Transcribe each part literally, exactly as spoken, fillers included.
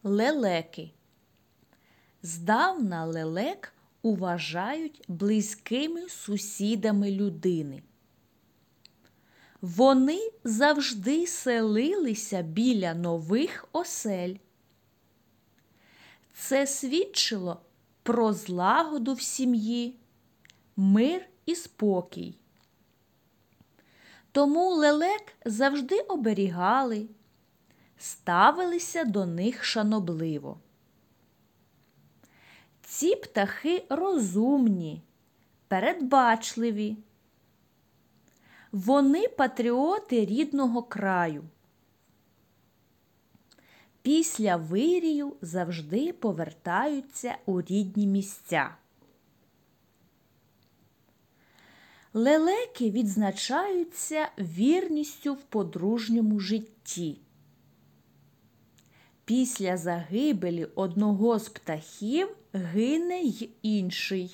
Лелеки. Здавна лелек вважають близькими сусідами людини. Вони завжди селилися біля нових осель. Це свідчило про злагоду в сім'ї, мир і спокій. Тому лелек завжди оберігали, ставилися до них шанобливо. Ці птахи розумні, передбачливі. Вони патріоти рідного краю. Після вирію завжди повертаються у рідні місця. Лелеки відзначаються вірністю в подружньому житті. Після загибелі одного з птахів гине й інший.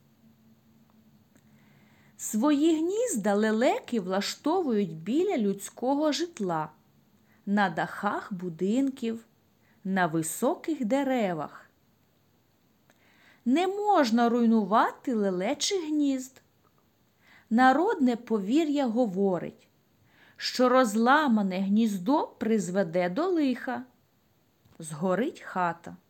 Свої гнізда лелеки влаштовують біля людського житла, на дахах будинків, на високих деревах. Не можна руйнувати лелечих гнізд. Народне повір'я говорить, що розламане гніздо призведе до лиха, згорить хата.